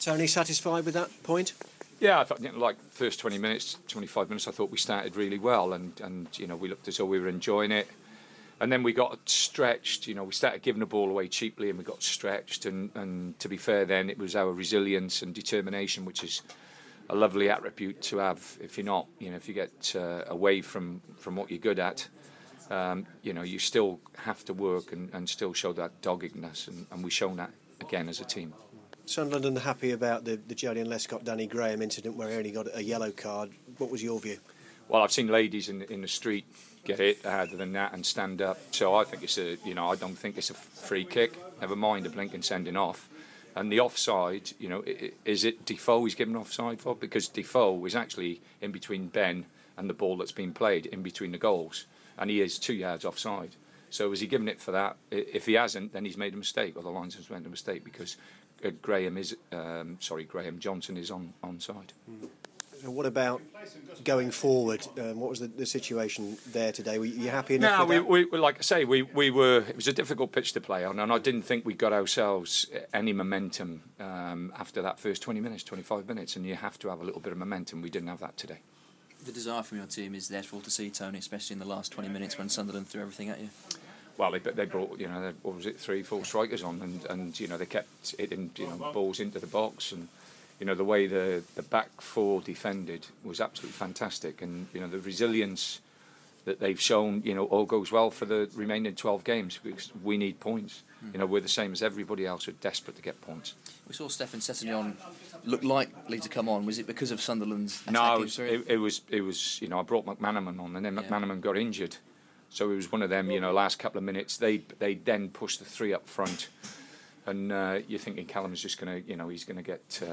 Tony, satisfied with that point? Yeah, I thought, like first 20 minutes, 25 minutes, I thought we started really well, and we looked as though we were enjoying it. And then we got stretched. We started giving the ball away cheaply, and we got stretched. And to be fair, then it was our resilience and determination, which is a lovely attribute to have. If you're not, if you get away from what you're good at, you still have to work and still show that doggedness, and we've shown that again as a team. Sunderland are happy about the Jolyon Lescott, Danny Graham incident where he only got a yellow card. What was your view? Well, I've seen ladies in the street get it harder than that and stand up. So I think I don't think it's a free kick. Never mind a blinking sending off. And the offside, is it Defoe he's given offside for? Because Defoe is actually in between Ben and the ball that's been played, in between the goals. And he is 2 yards offside. So is he giving it for that? If he hasn't, then he's made a mistake, or the linesman's made a mistake, because Graham Johnson is onside. What about going forward? What was the situation there today? Were you happy enough? No, we like I say, we were. It was a difficult pitch to play on, and I didn't think we got ourselves any momentum after that first 20 minutes, 25 minutes, and you have to have a little bit of momentum. We didn't have that today. The desire from your team is there for all to see, Tony, especially in the last 20 minutes when Sunderland threw everything at you. Well, they brought, what was it, 3-4 strikers on, and they kept hitting, balls into the box, and the way the back four defended was absolutely fantastic, and the resilience that they've shown, all goes well for the remaining 12 games, because we need points. We're the same as everybody else. We're desperate to get points. We saw Stefan Sessegnon look likely to come on. Was it because of Sunderland's attacking? No, it was. I brought McManaman on, and then McManaman got injured. So it was one of them, last couple of minutes. They then pushed the three up front, and you're thinking Callum's just going to, he's going to get,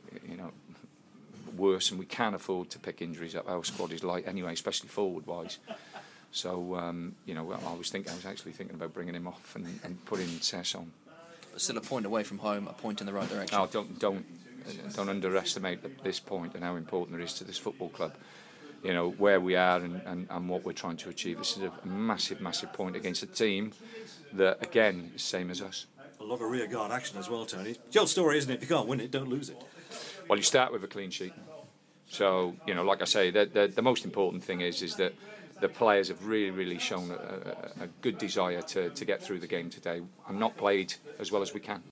worse, and we can't afford to pick injuries up. Our squad is light anyway, especially forward-wise. So, I was actually thinking about bringing him off and putting Sess on. But still a point away from home, a point in the right direction. Oh, don't underestimate this point and how important it is to this football club. Where we are and what we're trying to achieve. This is a massive, massive point against a team that, again, is the same as us. A lot of rearguard action as well, Tony. It's the old story, isn't it? If you can't win it, don't lose it. Well, you start with a clean sheet. So, like I say, the most important thing is that the players have really, really shown a good desire to get through the game today and not played as well as we can.